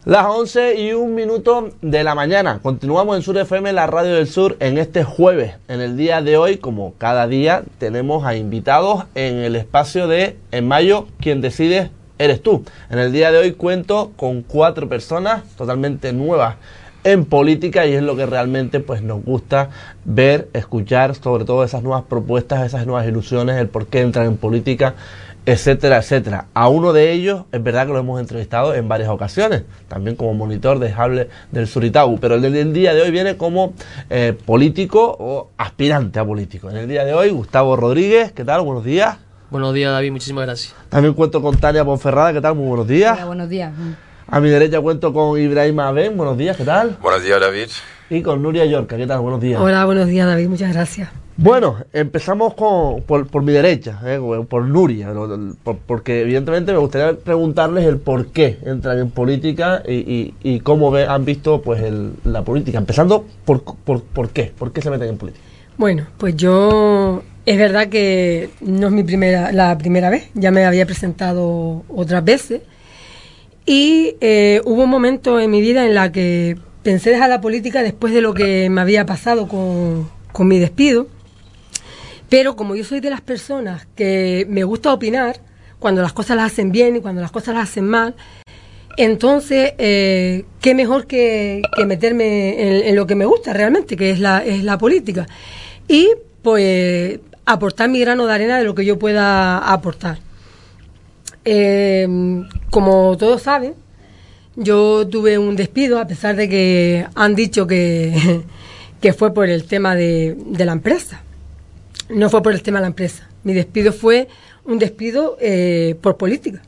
Las 11:01 de la mañana. Continuamos en Sur FM, la radio del sur, en este jueves. En el día de hoy, como cada día, tenemos a invitados en el espacio de En Mayo, quien decide eres tú. En el día de hoy cuento con 4 personas totalmente nuevas en política y es lo que realmente pues nos gusta ver, escuchar, sobre todo esas nuevas propuestas, esas nuevas ilusiones, el por qué entran en política, etcétera, etcétera. A uno de ellos es verdad que lo hemos entrevistado en varias ocasiones, también como monitor de Hable del Suritau, pero el del día de hoy viene como político o aspirante a político. En el día de hoy, Gustavo Rodríguez, ¿qué tal? Buenos días. Buenos días, David, muchísimas gracias. También cuento con Tania Ponferrada, ¿qué tal? Muy buenos días. Hola, buenos días. A mi derecha cuento con Ibrahim Aben, buenos días, ¿qué tal? Buenos días, David. Y con Nuria Yorca, ¿qué tal? Buenos días. Hola, buenos días, David, muchas gracias. Bueno, empezamos por mi derecha, por Nuria, porque evidentemente me gustaría preguntarles el por qué entran en política y cómo han visto pues la política. Empezando por qué se meten en política. Bueno, pues yo, es verdad que no es la primera vez, ya me había presentado otras veces y hubo un momento en mi vida en la que pensé dejar la política después de lo que me había pasado con mi despido. Pero como yo soy de las personas que me gusta opinar cuando las cosas las hacen bien y cuando las cosas las hacen mal, entonces qué mejor que meterme en lo que me gusta realmente, que es la política. Y pues aportar mi grano de arena de lo que yo pueda aportar. Como todos saben, yo tuve un despido, a pesar de que han dicho que fue por el tema de la empresa. No fue por el tema de la empresa. Mi despido fue un despido por política.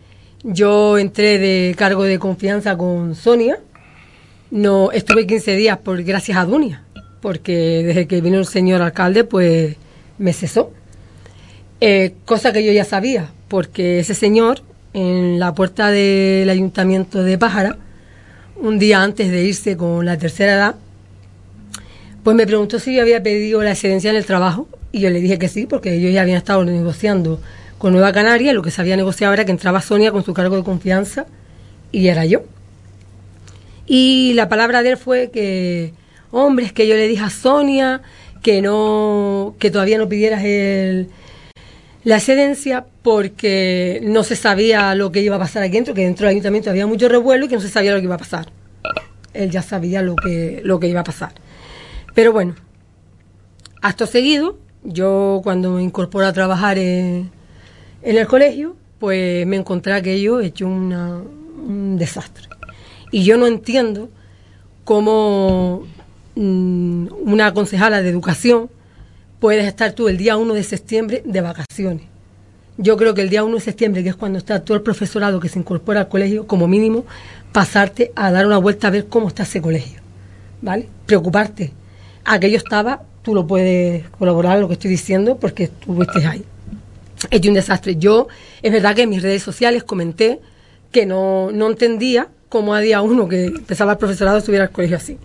Yo entré de cargo de confianza con Sonia. No estuve 15 días gracias a Dunia, porque desde que vino el señor alcalde, pues me cesó. Cosa que yo ya sabía, porque ese señor, en la puerta del ayuntamiento de Pájara, un día antes de irse con la tercera edad, pues me preguntó si yo había pedido la excedencia en el trabajo. Y yo le dije que sí, porque ellos ya habían estado negociando con Nueva Canaria. Lo que se había negociado era que entraba Sonia con su cargo de confianza y era yo. Y la palabra de él fue que, hombre, es que yo le dije a Sonia que todavía no pidieras la excedencia porque no se sabía lo que iba a pasar aquí dentro, que dentro del ayuntamiento había mucho revuelo y que no se sabía lo que iba a pasar. Él ya sabía lo que iba a pasar. Pero bueno, acto seguido, yo cuando me incorporé a trabajar en el colegio, pues me encontré aquello hecho un desastre. Y yo no entiendo cómo una concejala de educación puedes estar tú el día 1 de septiembre de vacaciones. Yo creo que el día 1 de septiembre, que es cuando está todo el profesorado que se incorpora al colegio, como mínimo, pasarte a dar una vuelta a ver cómo está ese colegio, ¿vale? Preocuparte. Aquello estaba... Tú lo puedes colaborar en lo que estoy diciendo porque estuviste ahí. Es un desastre. Yo, es verdad que en mis redes sociales comenté que no entendía cómo a día 1 que empezaba el profesorado estuviera el colegio así.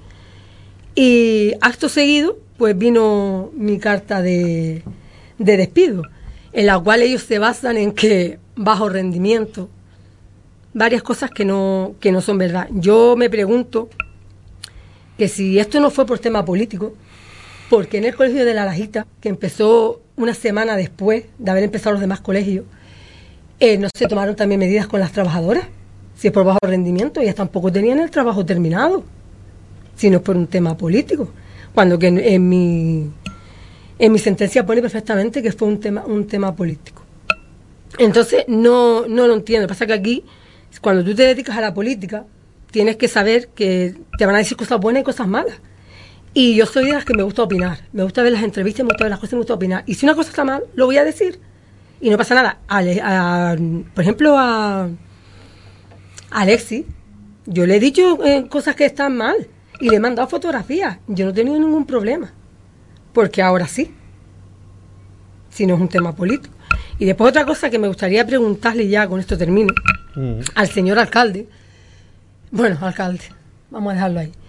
Y acto seguido, pues vino mi carta de despido, en la cual ellos se basan en que bajo rendimiento, varias cosas que no son verdad. Yo me pregunto que si esto no fue por tema político, porque en el colegio de La Lajita, que empezó una semana después de haber empezado los demás colegios, no se tomaron también medidas con las trabajadoras. Si es por bajo rendimiento, ellas tampoco tenían el trabajo terminado, sino por un tema político. Cuando que en mi sentencia pone perfectamente que fue un tema político. Entonces, no lo entiendo. Lo que pasa es que aquí, cuando tú te dedicas a la política, tienes que saber que te van a decir cosas buenas y cosas malas. Y yo soy de las que me gusta opinar, me gusta ver las entrevistas, me gusta ver las cosas, me gusta opinar. Y si una cosa está mal, lo voy a decir. Y no pasa nada. Por ejemplo, a Alexis, yo le he dicho cosas que están mal y le he mandado fotografías. Yo no he tenido ningún problema, porque ahora sí, si no es un tema político. Y después otra cosa que me gustaría preguntarle, ya con esto termino, al señor alcalde. Bueno, alcalde, vamos a dejarlo ahí.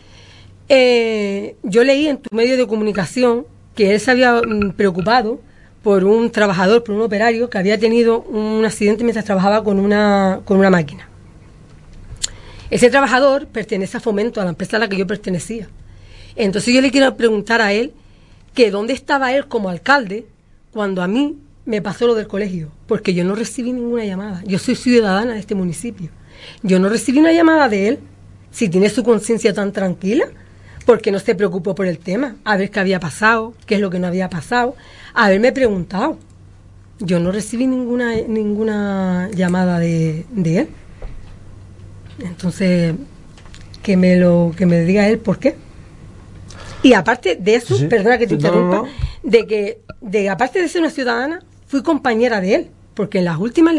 Yo leí en tu medio de comunicación que él se había preocupado por un trabajador, por un operario que había tenido un accidente mientras trabajaba con una máquina. Ese trabajador pertenece a Fomento, a la empresa a la que yo pertenecía. Entonces yo le quiero preguntar a él que dónde estaba él como alcalde cuando a mí me pasó lo del colegio, porque yo no recibí ninguna llamada. Yo soy ciudadana de este municipio. Yo no recibí una llamada de él. Si tiene su conciencia tan tranquila, ¿por qué no se preocupó por el tema? A ver qué había pasado, qué es lo que no había pasado. Haberme preguntado. Yo no recibí ninguna llamada de él. Entonces, que me diga él por qué. Y aparte de eso, Sí. perdona que te interrumpa, No. de aparte de ser una ciudadana, fui compañera de él, porque en las últimas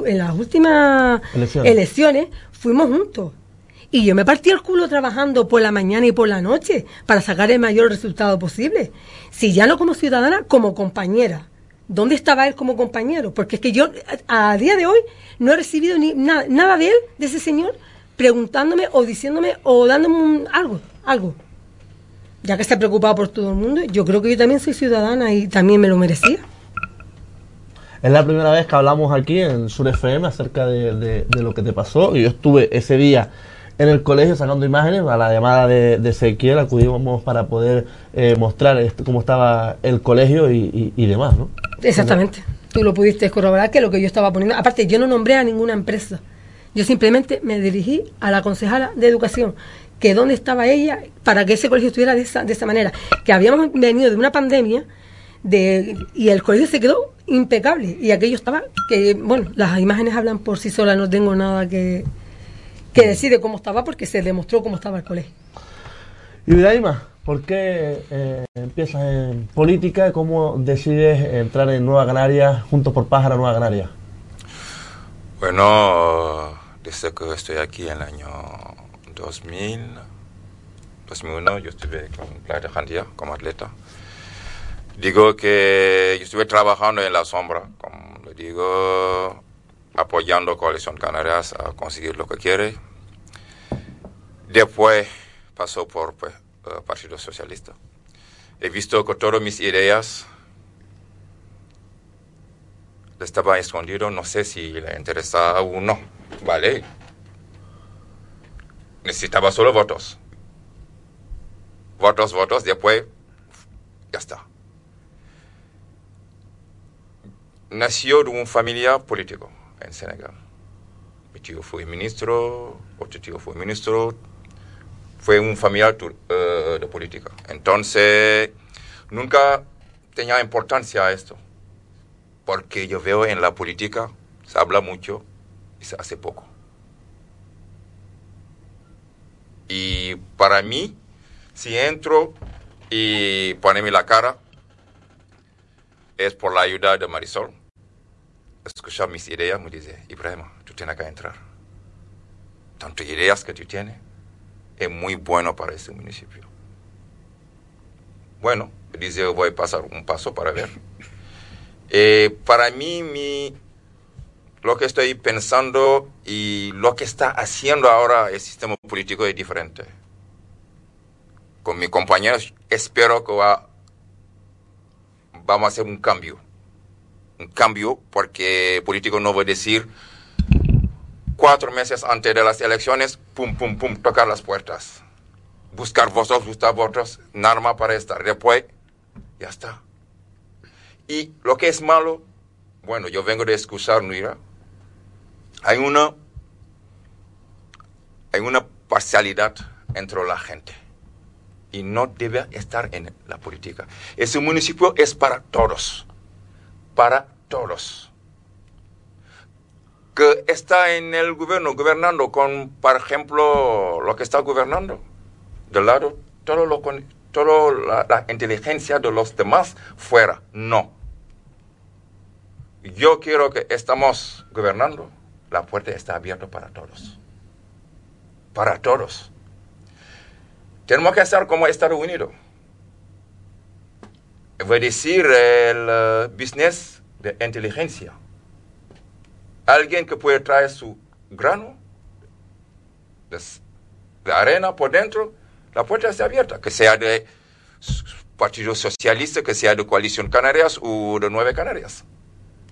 elecciones fuimos juntos. Y yo me partí el culo trabajando por la mañana y por la noche para sacar el mayor resultado posible. Si ya no como ciudadana, como compañera. ¿Dónde estaba él como compañero? Porque es que yo a día de hoy no he recibido nada de él, de ese señor, preguntándome o diciéndome o dándome algo. Ya que está preocupado por todo el mundo, yo creo que yo también soy ciudadana y también me lo merecía. Es la primera vez que hablamos aquí en Sur FM acerca de lo que te pasó. Y yo estuve ese día en el colegio sacando imágenes. A la llamada de Ezequiel acudimos para poder mostrar cómo estaba el colegio y demás, ¿no? Exactamente. Tú lo pudiste corroborar, que lo que yo estaba poniendo. Aparte, yo no nombré a ninguna empresa. Yo simplemente me dirigí a la concejala de educación, que dónde estaba ella para que ese colegio estuviera de esa manera. Que habíamos venido de una pandemia y el colegio se quedó impecable. Y aquello estaba, que bueno, las imágenes hablan por sí solas, no tengo nada que decir de cómo estaba porque se demostró cómo estaba el colegio. Y Ibrahima, ¿por qué empiezas en política? ¿Cómo decides entrar en Nueva Canarias, Juntos por Pájara Nueva Canarias? Bueno, desde que estoy aquí en el año 2001, yo estuve con Playa de Jandía como atleta. Digo que yo estuve trabajando en la sombra, como le digo, apoyando a Coalición Canarias a conseguir lo que quiere. Después pasó por Partido Socialista. He visto que todas mis ideas estaban escondidas, no sé si le interesaba o no, ¿vale? Necesitaba solo votos. Votos, después ya está. Nació de una familia política en Senegal. Mi tío fue ministro, otro tío fue ministro, fue una familia de política. Entonces, nunca tenía importancia esto, porque yo veo en la política se habla mucho y se hace poco. Y para mí, si entro y ponerme la cara, es por la ayuda de Marisol. Escuchar mis ideas, me dice, Ibrahima, tú tienes que entrar. Tantas ideas que tú tienes, es muy bueno para este municipio. Bueno, dice, voy a pasar un paso para ver. Para mí, lo que estoy pensando y lo que está haciendo ahora el sistema político es diferente. Con mis compañeros, espero que vamos a hacer un cambio. Un cambio porque político no va a decir 4 meses antes de las elecciones, pum, tocar las puertas. Buscar votos, nada más para estar. Después, ya está. Y lo que es malo, bueno, yo vengo de escuchar, mira, hay una parcialidad entre la gente. Y no debe estar en la política. Ese municipio es para todos. Para todos. Que está en el gobierno, gobernando con, por ejemplo, lo que está gobernando. De lado, toda la inteligencia de los demás fuera. No. Yo quiero que estamos gobernando. La puerta está abierta para todos. Para todos. Tenemos que estar como Estados Unidos. Voy a decir el business de inteligencia. Alguien que puede traer su grano de arena por dentro, la puerta está abierta. Que sea de Partido Socialista, que sea de Coalición Canarias o de Nueva Canarias.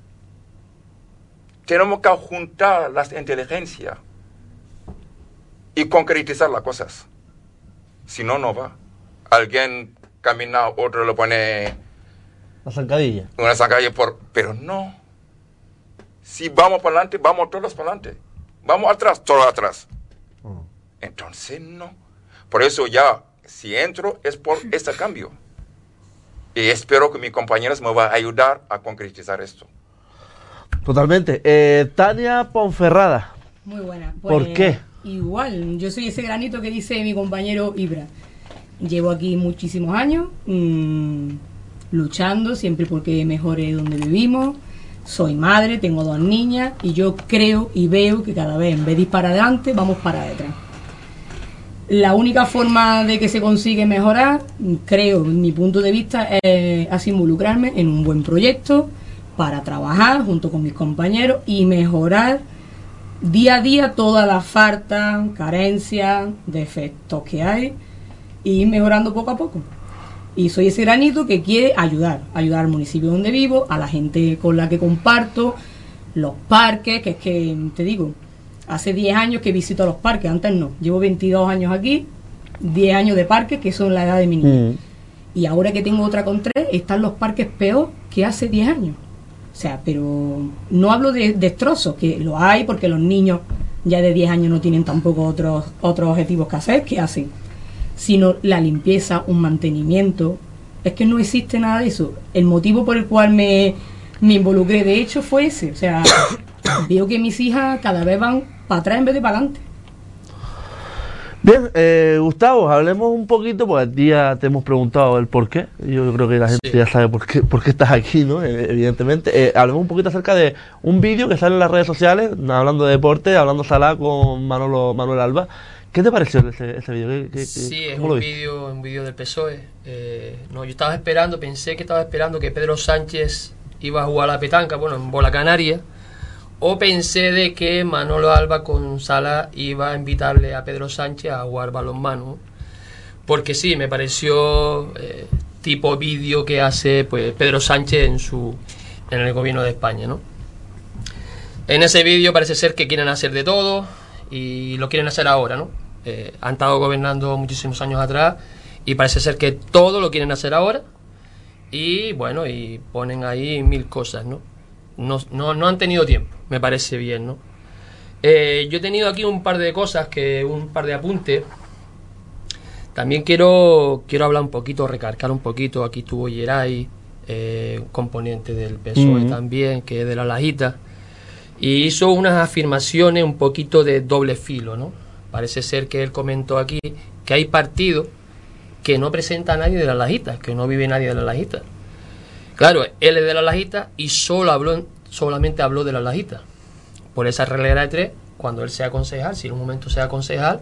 Tenemos que juntar las inteligencias. y concretizar las cosas. Si no, no va. Alguien camina, otro le pone La zancadilla. una zancadilla pero no. Si vamos para adelante, vamos todos para adelante. Vamos atrás, todos atrás. Entonces, no. Por eso ya, si entro, es por este cambio. Y espero que mis compañeros me van a ayudar a concretizar esto. Totalmente. Tania Ponferrada. Muy buena. ¿Por qué? Igual, yo soy ese granito que dice mi compañero Ibra. Llevo aquí muchísimos años luchando siempre porque mejore donde vivimos. Soy madre, tengo 2 niñas y yo creo y veo que cada vez en vez de ir para adelante, vamos para detrás. La única forma de que se consigue mejorar, creo, en mi punto de vista, es involucrarme en un buen proyecto para trabajar junto con mis compañeros y mejorar día a día todas las faltas, carencias, defectos que hay y ir mejorando poco a poco. Y soy ese granito que quiere ayudar al municipio donde vivo, a la gente con la que comparto, los parques, que es que, te digo, hace 10 años que visito los parques, antes no. Llevo 22 años aquí, 10 años de parques, que son la edad de mi niña. Y ahora que tengo otra con 3, están los parques peor que hace 10 años. O sea, pero no hablo de destrozos, que lo hay porque los niños ya de 10 años no tienen tampoco otros objetivos que hacer, que hacen, sino la limpieza, un mantenimiento. Es que no existe nada de eso. El motivo por el cual me involucré, de hecho, fue ese. O sea, veo que mis hijas cada vez van para atrás en vez de para adelante. Bien, Gustavo, hablemos un poquito, porque a ti ya te hemos preguntado el por qué. Yo creo que la gente ya sabe por qué estás aquí, ¿no? Evidentemente. Hablemos un poquito acerca de un vídeo que sale en las redes sociales, hablando de deporte, hablando Salah con Manuel Alba. ¿Qué te pareció ese vídeo? Sí, es un vídeo del PSOE. No, yo estaba esperando, pensé que estaba esperando que Pedro Sánchez iba a jugar a la petanca, bueno, en bola canaria. O pensé de que Manolo Alba con Salah iba a invitarle a Pedro Sánchez a jugar balonmano. Porque sí, me pareció tipo vídeo que hace pues Pedro Sánchez en el gobierno de España, ¿no? En ese vídeo parece ser que quieren hacer de todo y lo quieren hacer ahora, ¿no? Han estado gobernando muchísimos años atrás y parece ser que todo lo quieren hacer ahora y bueno, y ponen ahí 1000 cosas, ¿no? No han tenido tiempo, me parece bien, ¿no? Yo he tenido aquí un par de cosas, un par de apuntes. También quiero hablar un poquito, recargar un poquito. Aquí estuvo Geray, un componente del PSOE también, que es de la Lajita, y hizo unas afirmaciones un poquito de doble filo, ¿no? Parece ser que él comentó aquí que hay partidos que no presenta a nadie de la Lajita, que no vive nadie de la Lajita. Claro, él es de la Lajita y solamente habló de la Lajita. Por esa regla de 3, cuando él sea concejal, si en un momento sea concejal,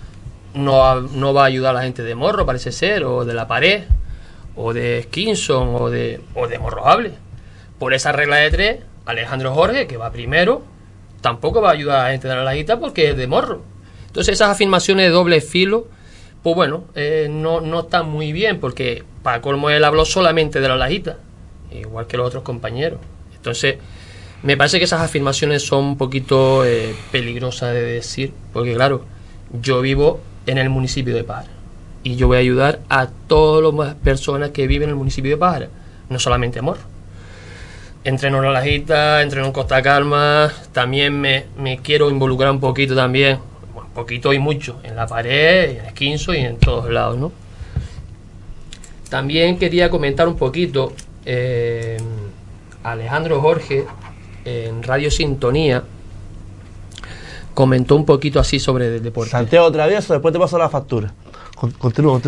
no va a ayudar a la gente de Morro, parece ser, o de La Pared, o de Skinson, o de Morrojable. Por esa regla de 3, Alejandro Jorge, que va primero, tampoco va a ayudar a la gente de la Lajita porque es de Morro. Entonces esas afirmaciones de doble filo, pues bueno, no están muy bien, porque para colmo él habló solamente de la Lajita, igual que los otros compañeros. Entonces me parece que esas afirmaciones son un poquito peligrosas de decir, porque claro, yo vivo en el municipio de Pájara y yo voy a ayudar a todas las personas que viven en el municipio de Pájara, no solamente a Morro. Entreno en la Lajita, entreno en Costa Calma, también me quiero involucrar un poquito también, un poquito y mucho, en La Pared, en Skinson y en todos lados, ¿no? También quería comentar un poquito, Alejandro Jorge en Radio Sintonía comentó un poquito así sobre el deporte. Santiago otra vez o después te paso la factura. Continúa.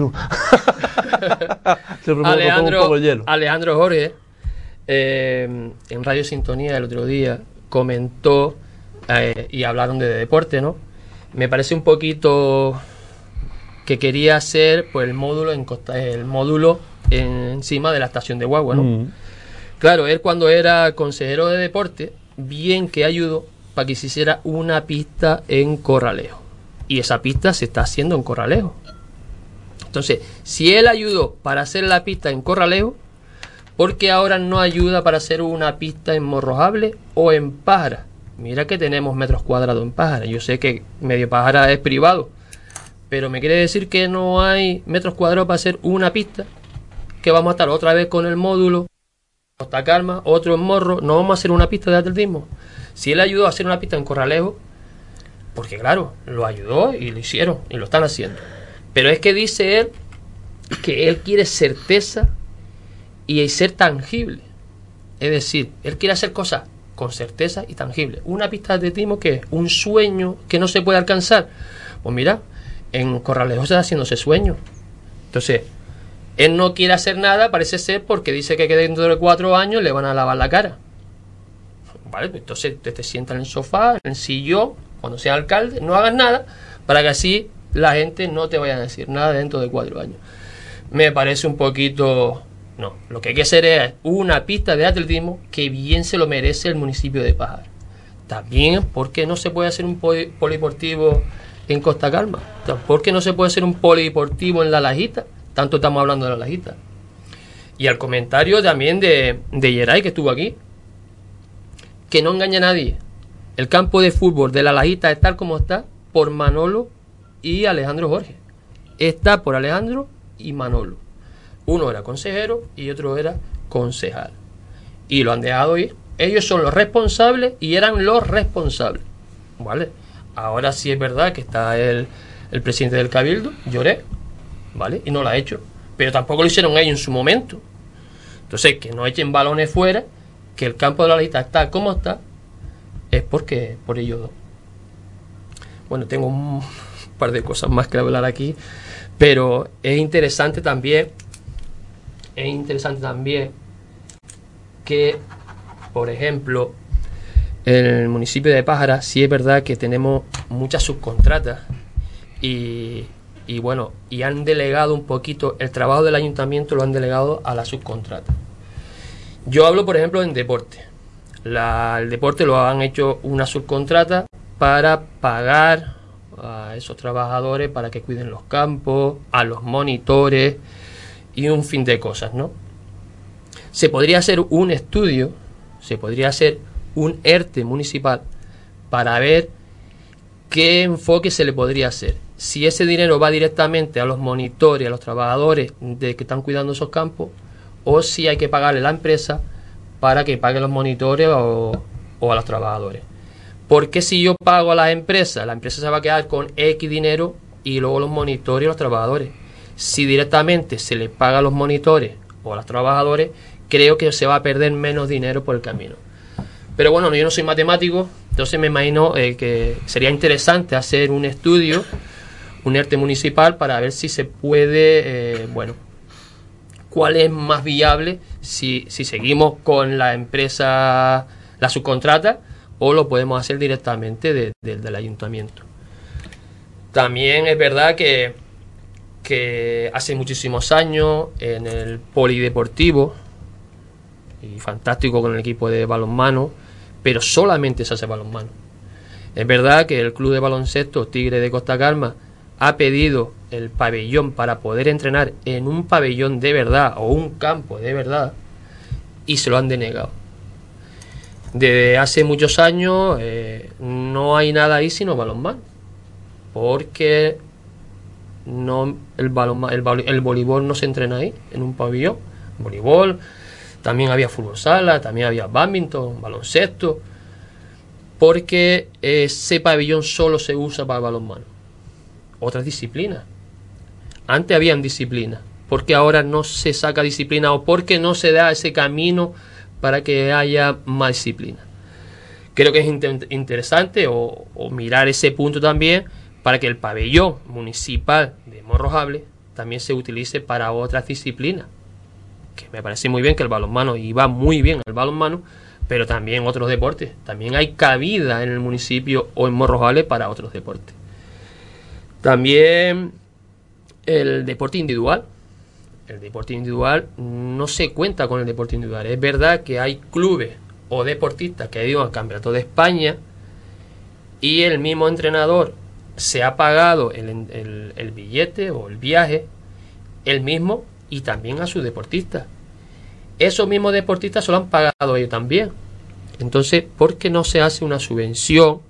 Alejandro Jorge en Radio Sintonía el otro día comentó y hablaron de deporte, ¿no? Me parece un poquito que quería hacer pues el módulo encima de la estación de guagua, ¿no? Claro, él cuando era consejero de deporte, bien que ayudó para que se hiciera una pista en Corralejo. Y esa pista se está haciendo en Corralejo. Entonces, si él ayudó para hacer la pista en Corralejo, ¿por qué ahora no ayuda para hacer una pista en Morrojable o en Pájara? mira que tenemos metros cuadrados en Pájara. Yo sé que Medio Pájara es privado, pero me quiere decir que no hay metros cuadrados para hacer una pista, que vamos a estar otra vez con el módulo, Costa Calma, otro en Morro, no vamos a hacer una pista de atletismo. Si él ayudó a hacer una pista en Corralejo, porque claro, lo ayudó y lo hicieron y lo están haciendo. Pero es que dice él que él quiere certeza y ser tangible. Es decir, él quiere hacer cosas con certeza y tangible. Una pista de atletismo que es un sueño que no se puede alcanzar. Pues mira, en Corralejo se está haciendo ese sueño. Entonces, él no quiere hacer nada, parece ser, porque dice que dentro de 4 años le van a lavar la cara. Vale, entonces te sientas en el sofá, en el sillón, cuando sea alcalde, no hagas nada, para que así la gente no te vaya a decir nada dentro de 4 años. Me parece un poquito... No, lo que hay que hacer es una pista de atletismo que bien se lo merece el municipio de Pájara. También, ¿por qué no se puede hacer un polideportivo en Costa Calma? ¿Por qué no se puede hacer un polideportivo en La Lajita? Tanto estamos hablando de La Lajita. Y al comentario también de Geray, que estuvo aquí, que no engaña a nadie. El campo de fútbol de La Lajita es tal como está por Manolo y Alejandro Jorge. Está por Alejandro y Manolo. Uno era consejero y otro era concejal. Y lo han dejado ir. Ellos son los responsables y eran los responsables. ¿Vale? Ahora sí es verdad que está el presidente del Cabildo, Lloré, ¿vale? Y no lo ha hecho. Pero tampoco lo hicieron ellos en su momento. Entonces, que no echen balones fuera, que el campo de La Lajita está como está, es porque por ellos dos. Bueno, tengo un par de cosas más que hablar aquí, pero es interesante también que, por ejemplo, en el municipio de Pájara sí es verdad que tenemos muchas subcontratas y bueno, y han delegado un poquito el trabajo del ayuntamiento, lo han delegado a la subcontrata. Yo hablo, por ejemplo, en deporte. El deporte lo han hecho una subcontrata para pagar a esos trabajadores para que cuiden los campos, a los monitores y un fin de cosas, ¿no? Se podría hacer un estudio, se podría hacer un ERTE municipal para ver qué enfoque se le podría hacer. Si ese dinero va directamente a los monitores, a los trabajadores de que están cuidando esos campos, o si hay que pagarle a la empresa para que pague los monitores o a los trabajadores. Porque si yo pago a la empresa se va a quedar con X dinero y luego los monitores y los trabajadores. Si directamente se le paga a los monitores o a los trabajadores, creo que se va a perder menos dinero por el camino. Pero bueno, yo no soy matemático, entonces me imagino que sería interesante hacer un estudio, un ERTE municipal, para ver si se puede, cuál es más viable, si seguimos con la empresa, la subcontrata, o lo podemos hacer directamente del ayuntamiento. También es verdad que hace muchísimos años en el polideportivo, y fantástico con el equipo de balonmano, pero solamente se hace balonmano. Es verdad que el club de baloncesto Tigre de Costa Calma ha pedido el pabellón para poder entrenar en un pabellón de verdad o un campo de verdad y se lo han denegado. Desde hace muchos años no hay nada ahí sino balonmano, porque el voleibol no se entrena ahí en un pabellón. Voleibol, también había fútbol sala, también había bádminton, baloncesto, porque ese pabellón solo se usa para balonmano. Otras disciplinas. Antes habían disciplinas, porque ahora no se saca disciplina o porque no se da ese camino para que haya más disciplina. Creo que es interesante o mirar ese punto también para que el pabellón municipal de Morrojable también se utilice para otras disciplinas. Que me parece muy bien que el balonmano, y va muy bien el balonmano, pero también otros deportes. También hay cabida en el municipio o en Morrojable para otros deportes. También el deporte individual. El deporte individual no se cuenta con el deporte individual. Es verdad que hay clubes o deportistas que han ido al Campeonato de España y el mismo entrenador se ha pagado el billete o el viaje, él mismo, y también a sus deportistas. Esos mismos deportistas se lo han pagado ellos también. Entonces, ¿por qué no se hace una subvención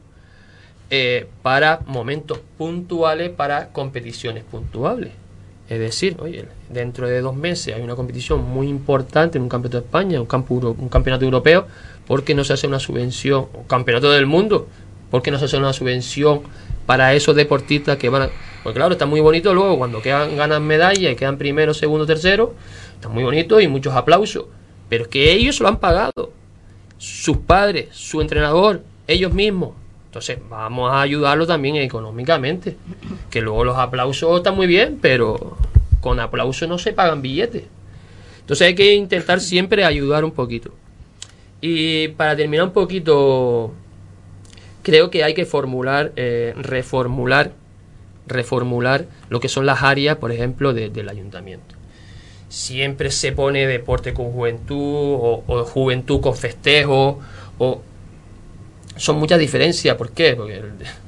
para momentos puntuales, para competiciones puntuales? Es decir, oye, dentro de 2 meses hay una competición muy importante en un campeonato de España, un campeonato europeo, ¿por qué no se hace una subvención? Un campeonato del mundo, ¿por qué no se hace una subvención para esos deportistas que van a...? Porque claro, está muy bonito luego cuando ganan medallas y quedan primero, segundo, tercero, está muy bonito y muchos aplausos, pero es que ellos se lo han pagado, sus padres, su entrenador, ellos mismos. Entonces vamos a ayudarlo también económicamente, que luego los aplausos están muy bien, pero con aplausos no se pagan billetes. Entonces hay que intentar siempre ayudar un poquito. Y para terminar un poquito, creo que hay que reformular lo que son las áreas, por ejemplo, del ayuntamiento. Siempre se pone deporte con juventud o juventud con festejo, o son muchas diferencias. ¿Por qué? Porque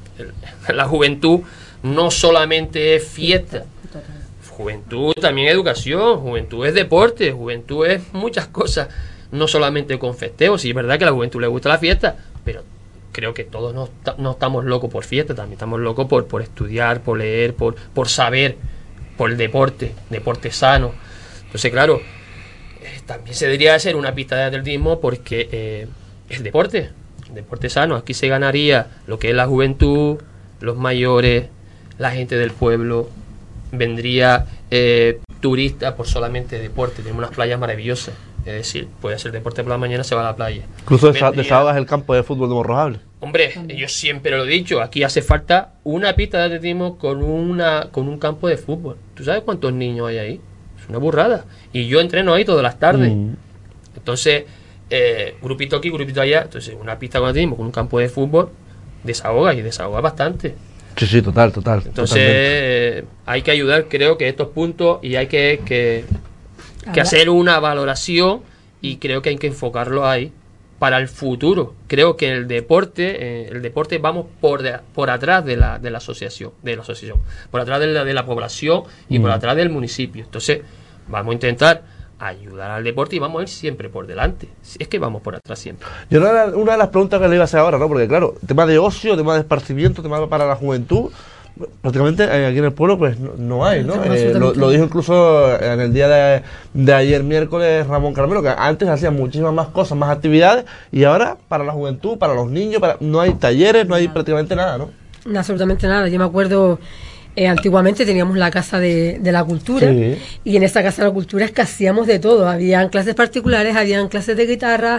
la juventud no solamente es fiesta, juventud también es educación, juventud es deporte, juventud es muchas cosas, no solamente con festejo. Sí, es verdad que a la juventud le gusta la fiesta, pero creo que todos no estamos locos por fiesta, también estamos locos por estudiar, por leer, por saber, por el deporte sano. Entonces, claro, también se debería hacer una pista de atletismo porque el deporte sano, aquí se ganaría lo que es la juventud, los mayores, la gente del pueblo, vendría turistas por solamente deporte. Tenemos unas playas maravillosas, es decir, puede hacer deporte por la mañana, se va a la playa. Incluso desahogas el campo de fútbol de Morrojable. Hombre, yo siempre lo he dicho, aquí hace falta una pista de atletismo con un campo de fútbol. ¿Tú sabes cuántos niños hay ahí? Es una burrada. Y yo entreno ahí todas las tardes. Entonces, grupito aquí, grupito allá. Entonces, una pista con atletismo, con un campo de fútbol, desahoga bastante. Sí, total. Entonces, hay que ayudar, creo que estos puntos, y hay que hacer una valoración, y creo que hay que enfocarlo ahí para el futuro. Creo que el deporte vamos por atrás de la asociación, por atrás de la población y por atrás del municipio. Entonces, vamos a intentar ayudar al deporte y vamos a ir siempre por delante. Es que vamos por atrás siempre. Yo una de las preguntas que le iba a hacer ahora, ¿no? Porque claro, tema de ocio, tema de esparcimiento, tema para la juventud, prácticamente aquí en el pueblo pues no hay, ¿no? Lo dijo incluso en el día de ayer miércoles Ramón Carmelo, que antes hacían muchísimas más cosas, más actividades, y ahora para la juventud, para los niños, no hay talleres, no hay prácticamente nada, ¿no? Absolutamente nada. Yo me acuerdo, antiguamente teníamos la Casa de la Cultura, sí, y en esa Casa de la Cultura es que hacíamos de todo. Habían clases particulares, habían clases de guitarra,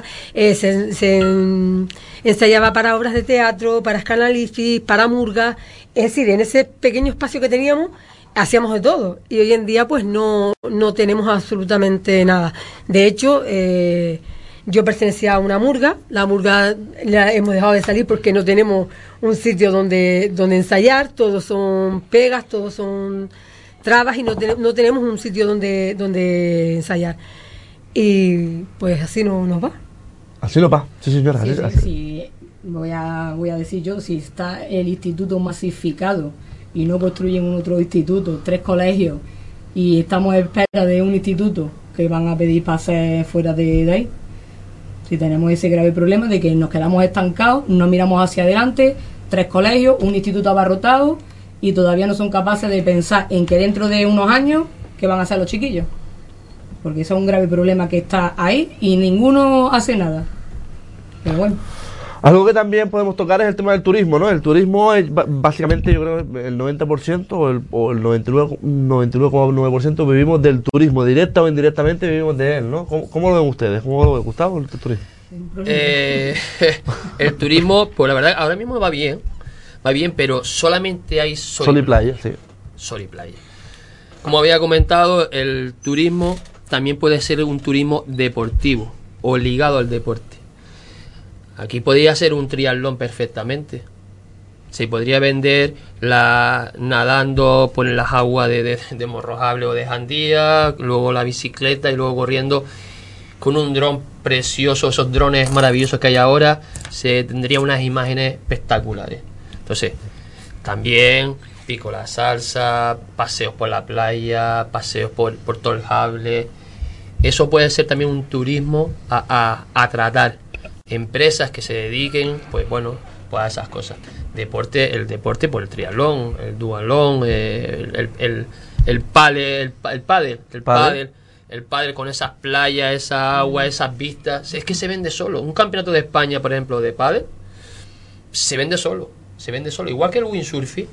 se ensayaba para obras de teatro, para escanalisis, para murga. Es decir, en ese pequeño espacio que teníamos hacíamos de todo, y hoy en día pues no tenemos absolutamente nada. De hecho, yo pertenecía a una murga. La murga la hemos dejado de salir porque no tenemos un sitio donde ensayar. Todos son pegas, todos son trabas, y no tenemos un sitio donde ensayar. Y pues así no nos va. Así nos va, sí, señora. Sí. Voy a decir yo, si está el instituto masificado y no construyen un otro instituto, 3 colegios, y estamos en espera de un instituto que van a pedir pases fuera de ahí. Si tenemos ese grave problema de que nos quedamos estancados, no miramos hacia adelante, 3 colegios, un instituto abarrotado, y todavía no son capaces de pensar en que dentro de unos años, ¿qué van a hacer los chiquillos? Porque ese es un grave problema que está ahí y ninguno hace nada. Pero bueno. Algo que también podemos tocar es el tema del turismo, ¿no? El turismo es básicamente, yo creo, el 90% o el 99,9% vivimos del turismo, directa o indirectamente vivimos de él, ¿no? ¿Cómo lo ven ustedes? ¿Cómo lo ven, Gustavo, el turismo? El turismo, pues la verdad, ahora mismo va bien, pero solamente hay sol y playa, sí. Sol y playa. Como había comentado, el turismo también puede ser un turismo deportivo o ligado al deporte. Aquí podría ser un triatlón perfectamente. Se podría vender nadando por las aguas de Morrojable o de Jandía, luego la bicicleta y luego corriendo con un dron precioso. Esos drones maravillosos que hay ahora, se tendría unas imágenes espectaculares. Entonces, también pico la salsa, paseos por la playa, paseos por Torjable. Eso puede ser también un turismo a tratar empresas que se dediquen, pues bueno, pues a esas cosas. El deporte por el triatlón, el dualón, el pádel con esas playas, esa agua, esas vistas. Es que se vende solo. Un campeonato de España, por ejemplo, de pádel, se vende solo. Igual que el windsurfing,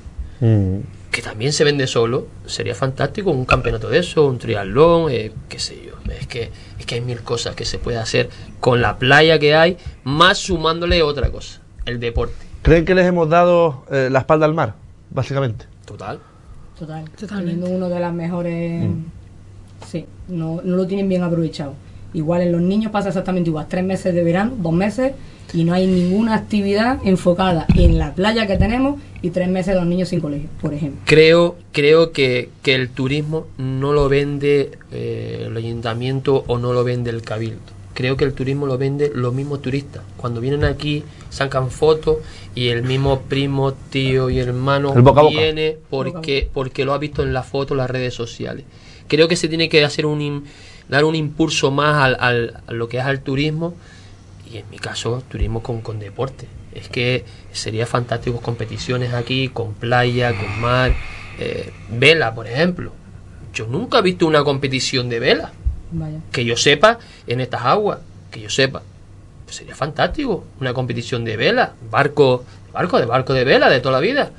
que también se vende solo. Sería fantástico un campeonato de eso, un triatlón, qué sé yo. Es que hay mil cosas que se puede hacer con la playa que hay, más sumándole otra cosa, el deporte. ¿Creen que les hemos dado la espalda al mar, básicamente? Total. Teniendo uno de las mejores... Sí, no lo tienen bien aprovechado. Igual en los niños pasa exactamente igual. 3 meses de verano, 2 meses, y no hay ninguna actividad enfocada en la playa que tenemos, y 3 meses los niños sin colegio, por ejemplo. Creo que el turismo no lo vende el ayuntamiento o no lo vende el cabildo. Creo que el turismo lo vende los mismos turistas. Cuando vienen aquí, sacan fotos y el mismo primo, tío y hermano viene porque lo ha visto en la foto, en las redes sociales. Creo que se tiene que hacer dar un impulso más a lo que es al turismo, y en mi caso turismo con deporte. Es que sería fantástico competiciones aquí, con playa, con mar, vela, por ejemplo. Yo nunca he visto una competición de vela. Vaya. Que yo sepa, en estas aguas, pues sería fantástico una competición de vela, barco de vela de toda la vida,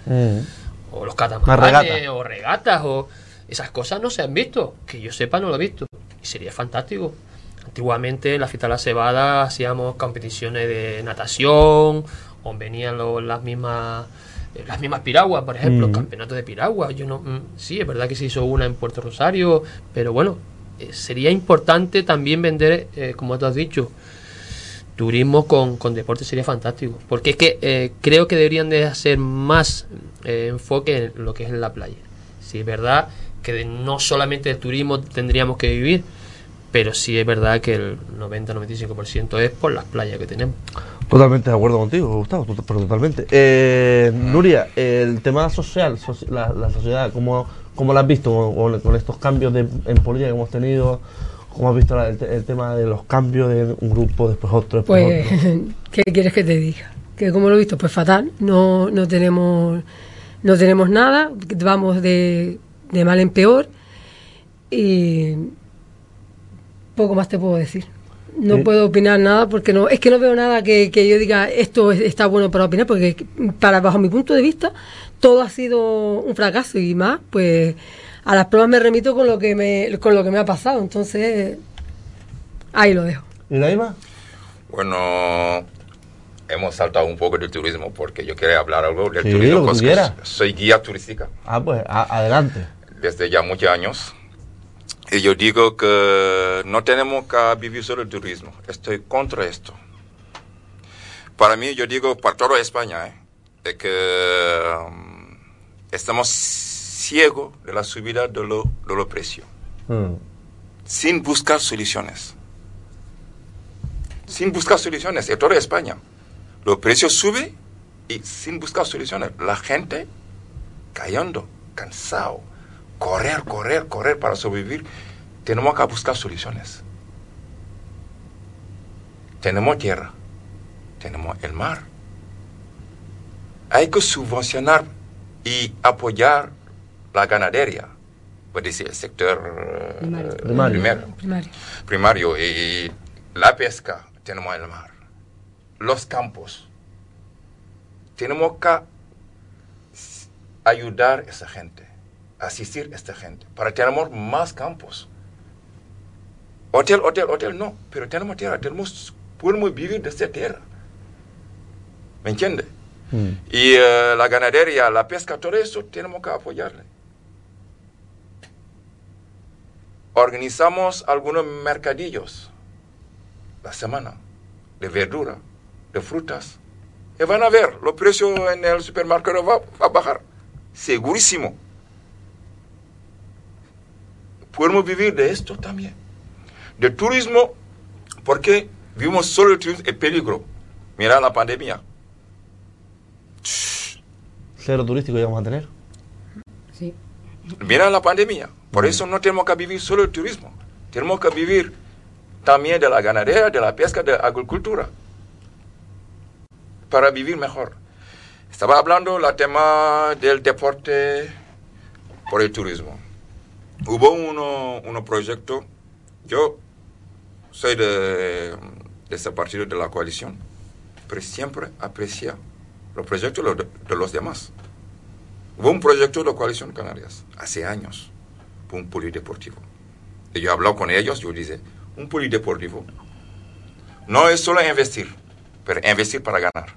o los catamaranes, o regatas, o esas cosas no se han visto, que yo sepa no lo he visto, y sería fantástico. Antiguamente en la Fiesta de la Cebada hacíamos competiciones de natación, o venían las mismas piraguas, por ejemplo, campeonatos de piraguas. Sí, es verdad que se hizo una en Puerto Rosario, pero bueno, sería importante también vender, como tú has dicho, turismo con deporte. Sería fantástico, porque es que creo que deberían de hacer más enfoque en lo que es en la playa. Sí, es verdad que no solamente de turismo tendríamos que vivir, pero sí es verdad que el 90-95% es por las playas que tenemos. Totalmente de acuerdo contigo, Gustavo, pero totalmente. Nuria, el tema social, la sociedad, ¿cómo la has visto con estos cambios en política que hemos tenido? ¿Cómo has visto el tema de los cambios de un grupo, después otro, después otro? ¿Qué quieres que te diga? ¿Que cómo lo he visto? Pues fatal, no tenemos nada, vamos de mal en peor, y poco más te puedo decir. No puedo opinar nada porque no veo nada que yo diga esto está bueno para opinar, porque bajo mi punto de vista todo ha sido un fracaso, y más pues a las pruebas me remito con lo que me ha pasado. Entonces ahí lo dejo. ¿Y la Ima? Bueno, hemos saltado un poco del turismo porque yo quería hablar algo del Sí, turismo. lo que tú quieras. Soy guía turística Pues adelante. desde ya muchos años. Y yo digo que no tenemos que vivir solo el turismo. Estoy contra esto. Para mí, yo digo, para toda España, es que estamos ciegos de la subida de los precios. Sin buscar soluciones. En toda España. Los precios suben y sin buscar soluciones. La gente cayendo, cansado. Correr para sobrevivir. Tenemos que buscar soluciones. Tenemos tierra, tenemos el mar. Hay que subvencionar y apoyar la ganadería, es decir, el sector primario, y la pesca. Tenemos el mar, los campos. Tenemos que ayudar a esa gente, asistir a esta gente, para tener más campos. Hotel no, pero tenemos tierra, podemos vivir de esta tierra. ¿Me entiende? Y la ganadería, la pesca, todo eso tenemos que apoyarle. Organizamos algunos mercadillos la semana de verdura, de frutas, y van a ver, los precios en el supermercado va a bajar, segurísimo. Podemos vivir de esto también. Del turismo, porque vimos solo el turismo, el peligro. Mira la pandemia. Cero turístico ya vamos a tener. Sí. Mira la pandemia. Por eso no tenemos que vivir solo el turismo. Tenemos que vivir también de la ganadería, de la pesca, de la agricultura. para vivir mejor. Estaba hablando el tema del deporte por el turismo. Hubo un proyecto, yo soy de ese partido de la coalición, pero siempre aprecia los proyectos de los demás. Hubo un proyecto de la coalición Canarias, hace años, un polideportivo. Y yo he hablado con ellos, yo dije, un polideportivo no es solo investir, pero investir para ganar.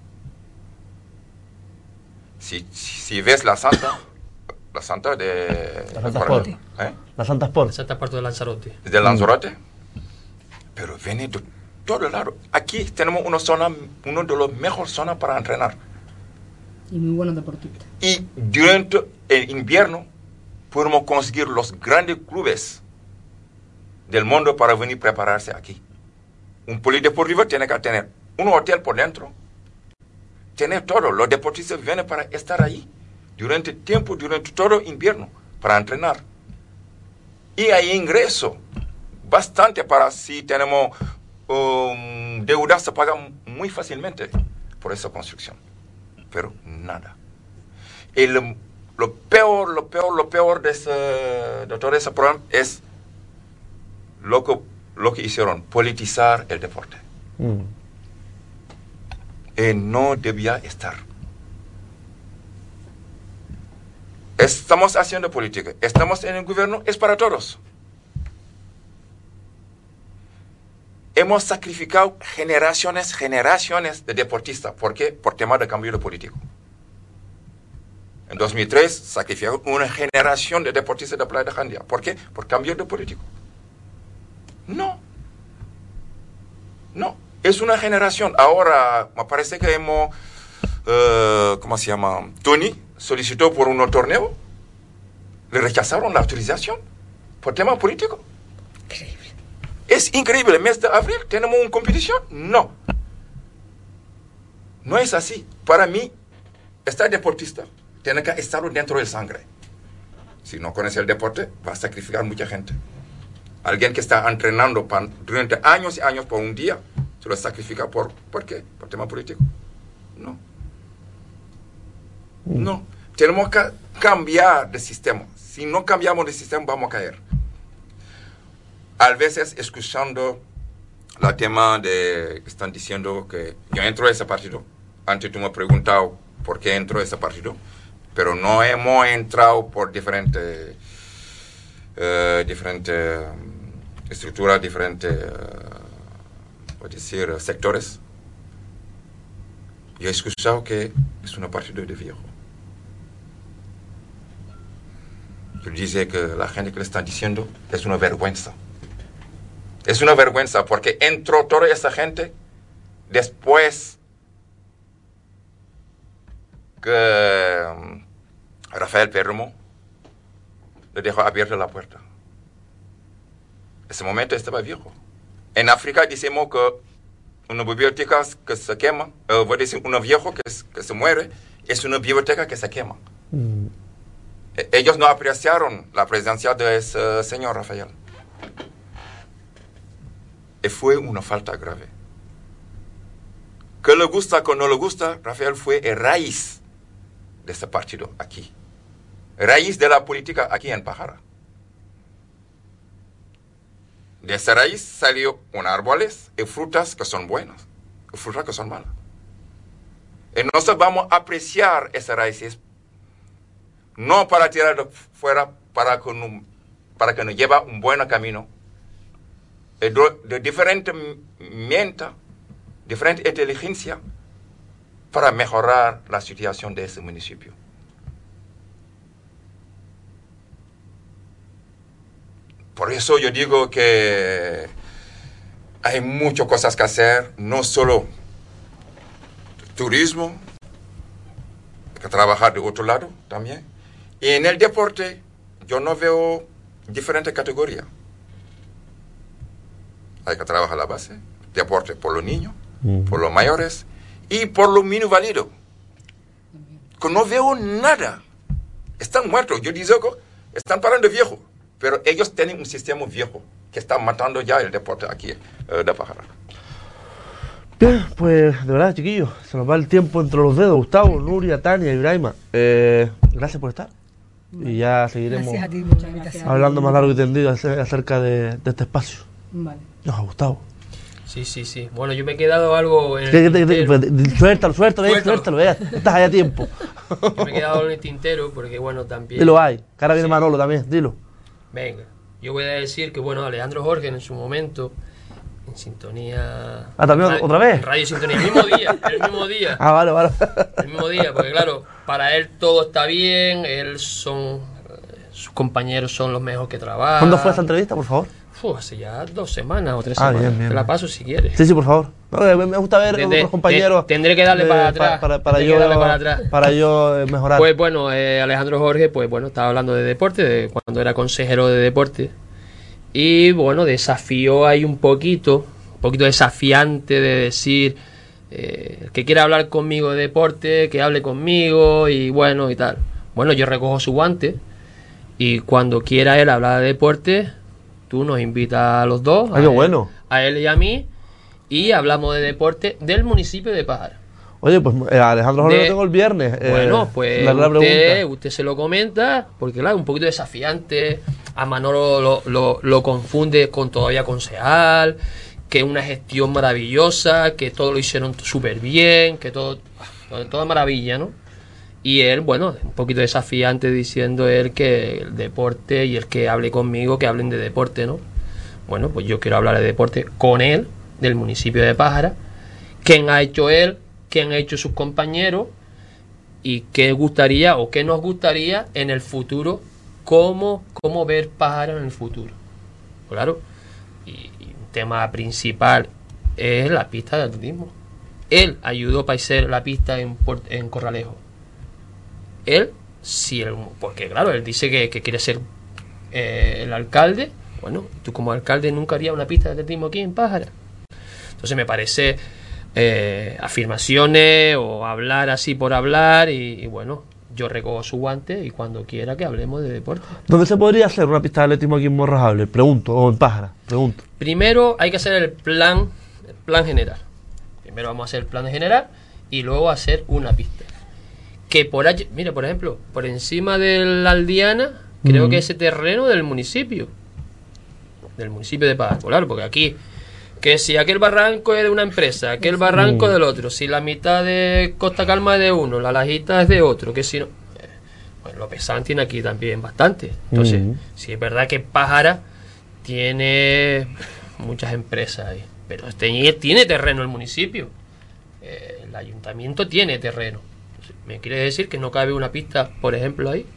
Si ves la Santa de... La Santa Sport. La Santa Sport. La Santa Sport de Lanzarote. De Lanzarote. Pero viene de todo lado. Aquí tenemos uno de los mejores zonas para entrenar. Y muy buenos deportistas. Y durante el invierno podemos conseguir los grandes clubes del mundo para venir a prepararse aquí. Un polideportivo tiene que tener un hotel por dentro, tener todo. Los deportistas vienen para estar ahí durante todo el invierno, para entrenar. Y hay ingreso bastante para si tenemos deudas, se pagan muy fácilmente por esa construcción. Pero nada. Y lo peor de todo ese programa es lo que hicieron, politizar el deporte. No debía estar. Estamos haciendo política, estamos en el gobierno, es para todos. Hemos sacrificado generaciones de deportistas. ¿Por qué? Por tema de cambio de político. En 2003 sacrificaron una generación de deportistas de Playa de Jandia. ¿Por qué? Por cambio de político. No. Es una generación. Ahora me parece que hemos, ¿cómo se llama? Tony solicitó por un torneo. Le rechazaron la autorización por tema político. Increíble. Es increíble. El mes de abril tenemos una competición. No es así. Para mí, estar deportista tiene que estar dentro del sangre. Si no conoce el deporte, va a sacrificar mucha gente. Alguien que está entrenando durante años y años por un día, se lo sacrifica ¿por qué? Por tema político. No. Tenemos que cambiar de sistema. Si no cambiamos de sistema, vamos a caer. A veces, escuchando el tema de... Están diciendo que yo entro a ese partido. Antes tú me has preguntado por qué entro a ese partido. Pero no hemos entrado por diferentes estructuras, diferentes sectores. Yo he escuchado que es un partido de viejo. Yo dice que la gente que le está diciendo es una vergüenza. Es una vergüenza porque entró toda esa gente después que Rafael Péramo le dejó abierta la puerta. Ese momento estaba viejo. En África decimos que una biblioteca que se quema, voy a decir, un viejo que se muere, es una biblioteca que se quema. Ellos no apreciaron la presencia de ese señor Rafael. Y fue una falta grave. Que le gusta, que no le gusta, Rafael fue el raíz de ese partido aquí. Raíz de la política aquí en Pájara. De esa raíz salió unos árboles y frutas que son buenas y frutas que son malas. Y nosotros vamos a apreciar esas raíces, no para tirar de fuera, para que nos lleve un buen camino, de diferente mente, diferente inteligencia, para mejorar la situación de ese municipio. Por eso yo digo que hay muchas cosas que hacer, no solo turismo, hay que trabajar de otro lado también. Y en el deporte yo no veo diferentes categorías. Hay que trabajar la base, deporte por los niños, por los mayores y por los minusválidos. Que no veo nada. Están muertos. Yo digo que están parando viejos. Pero ellos tienen un sistema viejo que está matando ya el deporte aquí de Pájara. Bien, pues de verdad, chiquillos, se nos va el tiempo entre los dedos. Gustavo, Nuria, Tania, Ibrahima, gracias por estar. Y ya seguiremos Gracias a ti por la invitación. hablando más largo y tendido acerca de este espacio. Vale. No, Gustavo. Sí. Bueno, yo me he quedado algo en el Suéltalo, Suéltalo. suéltalo, ya estás allá a tiempo. Yo me he quedado en el tintero porque, bueno, también... Dilo ahí, que ahora viene Sí. Manolo también, dilo. Venga, yo voy a decir que, bueno, Alejandro Jorge en su momento, en sintonía... Ah, ¿también otra vez? En Radio Sintonía, el mismo día. Ah, vale. El mismo día, porque claro, para él todo está bien, sus compañeros son los mejores que trabajan. ¿Cuándo fue esa entrevista, por favor? Hace ya 2 semanas o 3 Ah, semanas. bien. Te la paso si quieres. Sí, por favor. No, me gusta ver otros compañeros. Tendré que darle para atrás. Para Tendré yo, que darle para atrás. para yo mejorar. Pues bueno, Alejandro Jorge, pues bueno, estaba hablando de deporte, de cuando era consejero de deporte. Y bueno, desafió ahí un poquito desafiante de decir que quiera hablar conmigo de deporte, que hable conmigo y bueno y tal. Bueno, yo recojo su guante y cuando quiera él hablar de deporte, tú nos invitas a los dos, Ay, qué bueno. a él y a mí, y hablamos de deporte del municipio de Pájara. Oye, pues Alejandro Jorge lo tengo el viernes. Bueno, pues la pregunta. usted se lo comenta, porque claro, un poquito desafiante, a Manolo lo confunde con todavía concejal, que una gestión maravillosa, que todo lo hicieron súper bien, que toda maravilla, ¿no? Y él, bueno, un poquito desafiante diciendo él que el deporte y el que hable conmigo, que hablen de deporte, ¿no? Bueno, pues yo quiero hablar de deporte con él, del municipio de Pájara, quién ha hecho él, qué han hecho sus compañeros y qué gustaría o qué nos gustaría en el futuro, cómo ver Pájara en el futuro. Claro, y un tema principal es la pista de atletismo. Él ayudó para hacer la pista en Corralejo. Él, sí, porque claro, él dice que quiere ser el alcalde. Bueno, tú como alcalde nunca harías una pista de atletismo aquí en Pájara. Entonces me parece afirmaciones o hablar así por hablar y bueno, yo recojo su guante y cuando quiera que hablemos de deporte. ¿Dónde se podría hacer una pista de atletismo aquí en Morrojable? Pregunto, o en Pájara, pregunto. Primero hay que hacer el plan general. Primero vamos a hacer el plan general y luego hacer una pista. Que por allí, mira, por ejemplo, por encima de la Aldiana, creo que ese terreno del municipio de Pájara, claro, porque aquí, que si aquel barranco es de una empresa, aquel barranco del otro, si la mitad de Costa Calma es de uno, la Lajita es de otro, que si no, pues López San tiene aquí también bastante. Entonces, sí es verdad que Pájara tiene muchas empresas ahí, pero tiene terreno el municipio, el ayuntamiento tiene terreno. ¿Me quiere decir que no cabe una pista, por ejemplo, ahí?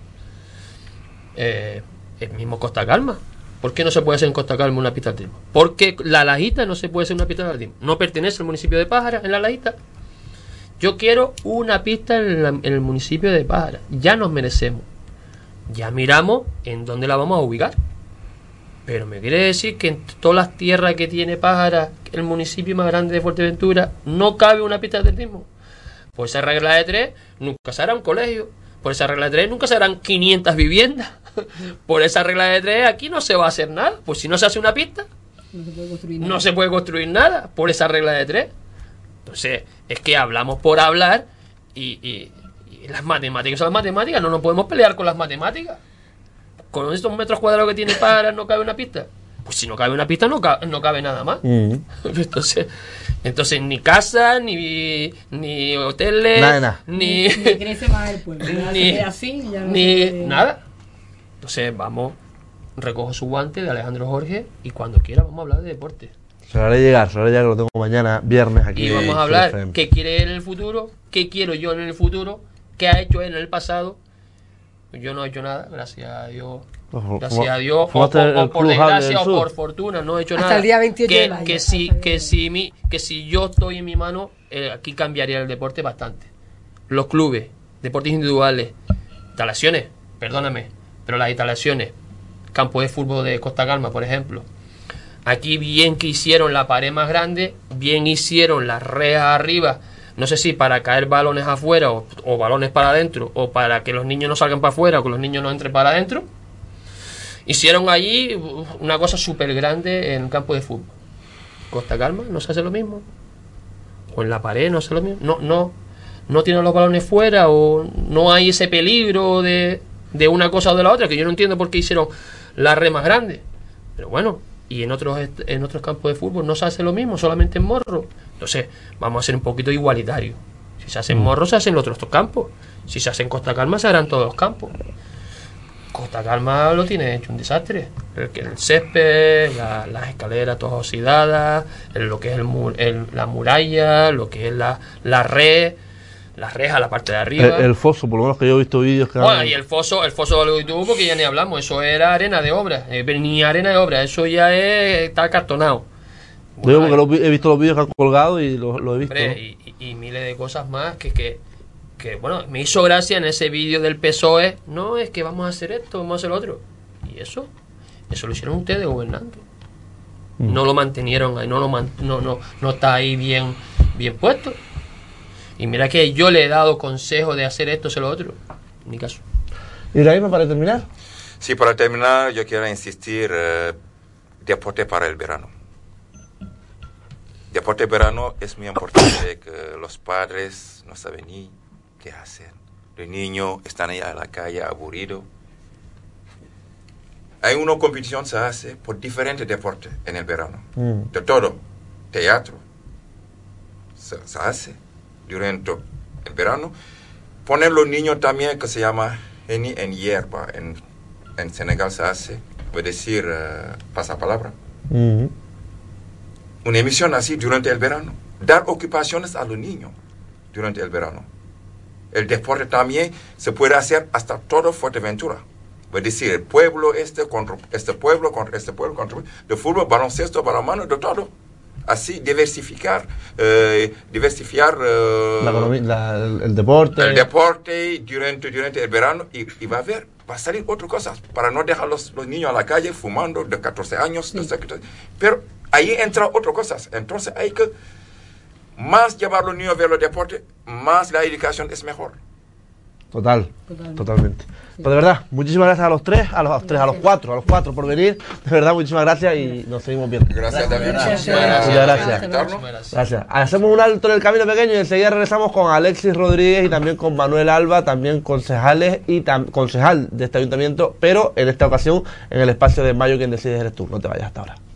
El mismo Costa Calma. ¿Por qué no se puede hacer en Costa Calma una pista de atletismo? Porque la Lajita no se puede hacer una pista de atletismo. No pertenece al municipio de Pájara, en la Lajita. Yo quiero una pista en el municipio de Pájara. Ya nos merecemos. Ya miramos en dónde la vamos a ubicar. Pero me quiere decir que en todas las tierras que tiene Pájara, el municipio más grande de Fuerteventura, no cabe una pista de atletismo. Por esa regla de 3 nunca se hará un colegio. Por esa regla de 3 nunca se harán 500 viviendas. Por esa regla de 3 aquí no se va a hacer nada. Pues si no se hace una pista, no se puede construir nada por esa regla de 3. Entonces es que hablamos por hablar y las matemáticas son las matemáticas. No nos podemos pelear con las matemáticas. Con estos metros cuadrados que tiene Pájara no cabe una pista. Pues si no cabe una pista no cabe nada más. Entonces ni casa, ni hoteles, nada. Ni crece más el pueblo. Nada. Entonces vamos, recojo su guante de Alejandro Jorge y cuando quiera vamos a hablar de deporte. Se lo haré llegar, que lo tengo mañana, viernes aquí. Y vamos a hablar qué quiere él en el futuro, qué quiero yo en el futuro, qué ha hecho él en el pasado. Yo no he hecho nada, gracias a Dios. Gracias a Dios, o por desgracia o por fortuna, no he hecho nada. Hasta el día 28 de mayo. Que si yo estoy en mi mano, aquí cambiaría el deporte bastante. Los clubes, deportes individuales, instalaciones, perdóname, pero las instalaciones, campo de fútbol de Costa Calma, por ejemplo. Aquí bien que hicieron la pared más grande, bien hicieron las rejas arriba, no sé si para caer balones afuera o balones para adentro, o para que los niños no salgan para afuera o que los niños no entren para adentro. Hicieron allí una cosa súper grande en el campo de fútbol. Costa Calma no se hace lo mismo. o en la pared, no sé lo mismo. No tienen los balones fuera, o no hay ese peligro de una cosa o de la otra, que yo no entiendo por qué hicieron la red más grande. Pero bueno, y en otros campos de fútbol no se hace lo mismo, solamente en Morro. Entonces, vamos a ser un poquito igualitarios. Si se hace en Morro, se hace en los otros campos. Si se hace en Costa Calma, se harán todos los campos. Costa Calma lo tiene hecho un desastre. El césped, las escaleras todas oxidadas, lo que es la muralla, lo que es la red, las rejas, la parte de arriba. El foso, por lo menos que yo he visto vídeos que... Bueno, y el foso de lo que tuvo, porque ya ni hablamos, eso era arena de obra, ni arena de obra, eso ya está acartonado. Bueno, digo porque he visto los vídeos que han colgado y lo he visto. Hombre, ¿no? y miles de cosas más que bueno, me hizo gracia en ese vídeo del PSOE. No, es que vamos a hacer esto, vamos a hacer lo otro. Y eso lo hicieron ustedes gobernando. No lo mantenieron ahí, no está ahí bien puesto. Y mira que yo le he dado consejo de hacer esto, hacer lo otro. Ni caso. ¿Y Ibrahim, para terminar? Sí, para terminar, yo quiero insistir, deporte para el verano. Deporte de verano es muy importante, que los padres no saben ni qué hacer. Los niños están ahí a la calle aburridos. Hay una competición que se hace por diferentes deportes en el verano. De todo. Teatro. Se hace durante el verano. Ponen los niños también, que se llama en hierba. En Senegal se hace, voy a decir, pasapalabra. Una emisión así durante el verano. Dar ocupaciones a los niños durante el verano. El deporte también se puede hacer hasta todo Fuerteventura. Voy a decir, el pueblo contra este pueblo, de fútbol, baloncesto, balonmano, de todo. Así, diversificar el deporte. El deporte durante el verano y va a salir otras cosas para no dejar los niños a la calle fumando de 14 años. Sí. Pero ahí entran otras cosas. Entonces hay que más llevar a los niños a ver los deportes, más la educación es mejor. Totalmente. Pues de verdad, muchísimas gracias a los cuatro por venir. De verdad, muchísimas gracias y nos seguimos viendo. Gracias, David. Gracias. Hacemos un alto en el camino pequeño y enseguida regresamos con Alexis Rodríguez y también con Manuel Alba, también concejal de este ayuntamiento, pero en esta ocasión en el espacio de Mayo quien decide eres tú. No te vayas hasta ahora.